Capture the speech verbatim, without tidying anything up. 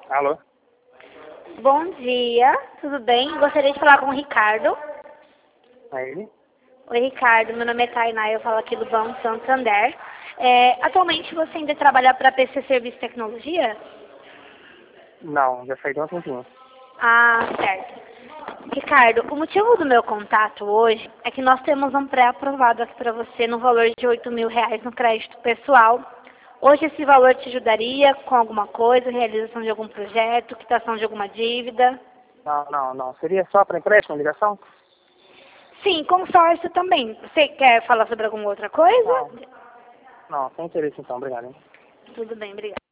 Alô? Bom dia, tudo bem? Gostaria de falar com o Ricardo. É ele? Oi, Ricardo, meu nome é Tainá, eu falo aqui do Banco Santander. É, atualmente você ainda trabalha para P C Serviço e Tecnologia? Não, já saí de um tempinho. Ah, certo. Ricardo, o motivo do meu contato hoje é que nós temos um pré-aprovado aqui para você no valor de oito mil reais no crédito pessoal. Hoje esse valor te ajudaria com alguma coisa, realização de algum projeto, quitação de alguma dívida? Não, não, não. Seria só para empréstimo, ligação? Sim, consórcio também. Você quer falar sobre alguma outra coisa? Não. Não, sem interesse então. Obrigado, hein? Tudo bem, obrigada.